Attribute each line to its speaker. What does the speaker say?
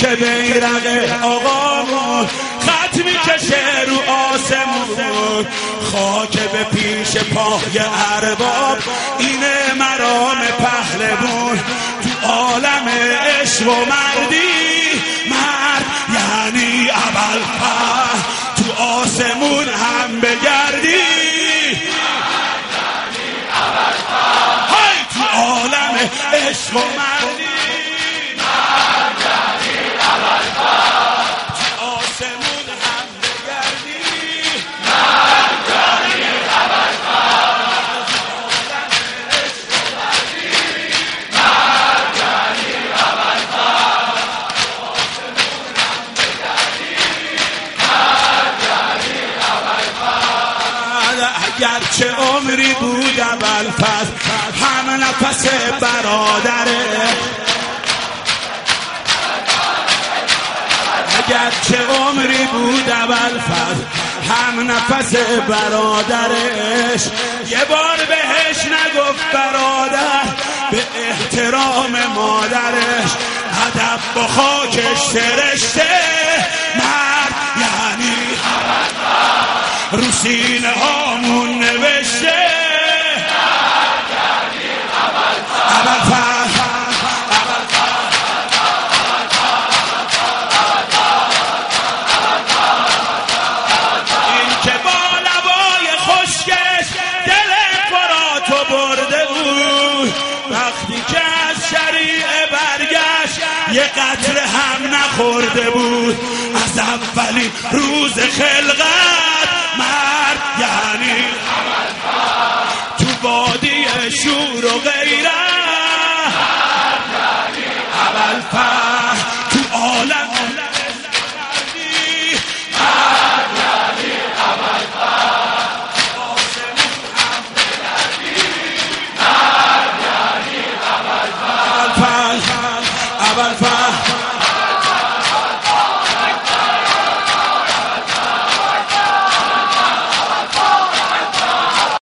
Speaker 1: که بیرق آقامون خط میکشه رو آسمون، خاک به پیش پای ارباب اینه مرام پهلوون. تو عالم عشق و مردی مرد یعنی ابوالفضل، تو آسمون هم بگردی های تو عالم عشق و مردی مرد یعنی ابوالفضل، تو آسمون هم بگردی مرد یعنی ابوالفضل، تو عالم عشق و مردی مرد یعنی ابوالفضل، تو آسمون هم بگردی مرد یعنی ابوالفضل. اگرچه عمری بود ابوالفضل هم نفس برادره، اگرچه عمری بود ابوالفضل هم نفس برادرش، یه بار بهش نگفت برادر به احترام مادرش، ادب با خاکش سرشته مرد یعنی ابوالفضل، رو سینه هامون نوشته مرد یعنی ابوالفضل. این که با لبای خشکش دل فراتو برده بود، وقتی که از شریعه برگشت یه قطره هم نخورده بود، از اولین روز خلقت مرد یعنی ابوالفضل، تو وادی شور و غیرت مرد یعنی ابوالفضل.